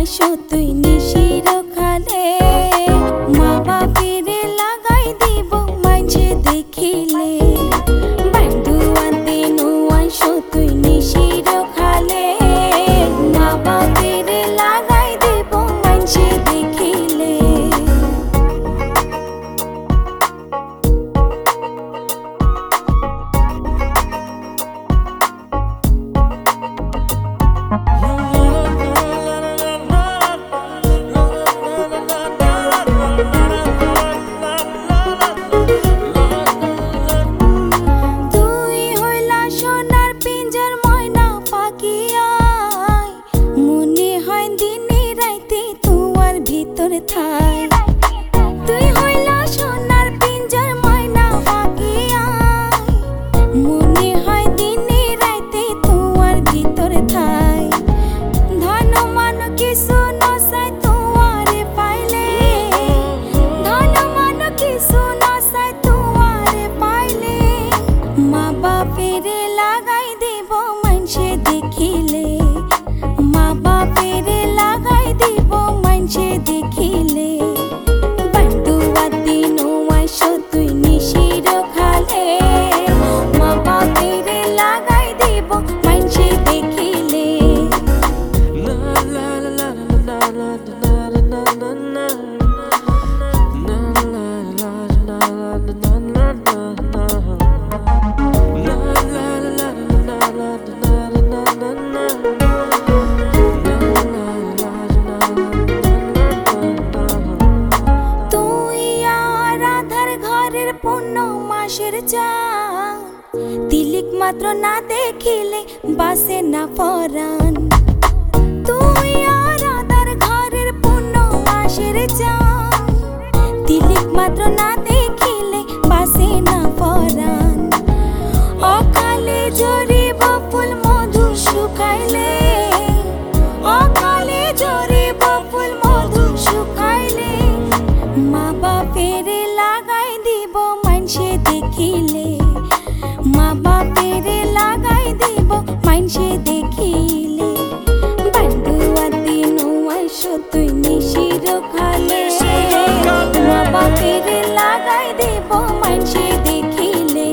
আইসো তুই নিশির খালে মা বাপেরে লাগাই দিব মাঝে দেখিলে বান্ধুয়াতে নো আইসো তুই নিশির খালে মা বাপেরে লাগাই দিব মাঝে দেখিলে তুই হইলা সোনার পিঞ্জর ময়না পাখি মনে হয় দিনে রাইতে তোমার ভিতরে থাই ধন মান কিছু নসাই তোমারে পাইলে ধন মান কিছু নসাই তোমারে পাইলে মা বাপেরে লাগাই দেব মানসে দেখিলে মা বাপেরে লাগাই দেব মানসে দেখিলে বান্ধুয়াতে নো আইসো তুই নিশির খালে মা বাপেরে লাগাই দেব মানসে দেখিলে মাসের চান তিলিক মাত্র না দেখিলে বাসে না পরাণ তুই আর আদার ঘরের পূর্ণ মাসের চান তিলিক মাত্র না দেখিলে বাসে না পরাণ অকালে জরিব ফুল মধু শুকাইলে অকালে জরিব ফুল মধু শুকাইলে মা বাপেরে লাগাই দিব মানসে দেখিলে মা বাপেরে লাগাই দিব মানসে দেখিলে বান্ধুয়াতে নো আইসো তুই নিশির খালে মা বাপেরে লাগাই দিব মানসে দেখিলে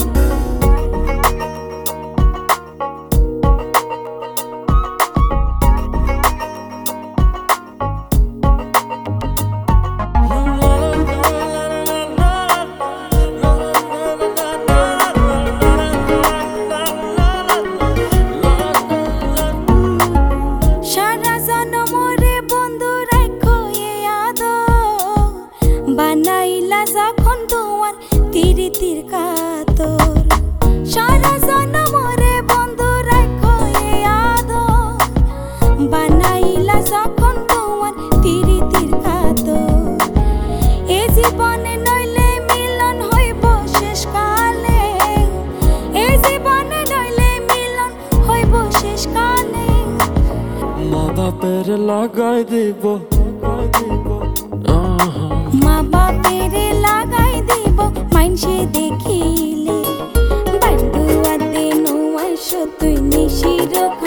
বানাইলা যখন তোমার তিরিতির কাতর সারা জনমরে বন্ধু রাখো এ আদর বানাইলা যখন তোমার তিরিতির কাতর এ জীবনে নইলে মিলন হইব শেষকালে এ জীবনে নইলে মিলন হইব শেষকালে মা বাপের লাগাই দিব মা বাপেরে লাগাই দিব মানসে দেখিলে বান্ধুয়াতে নো আইসো তুই নিশির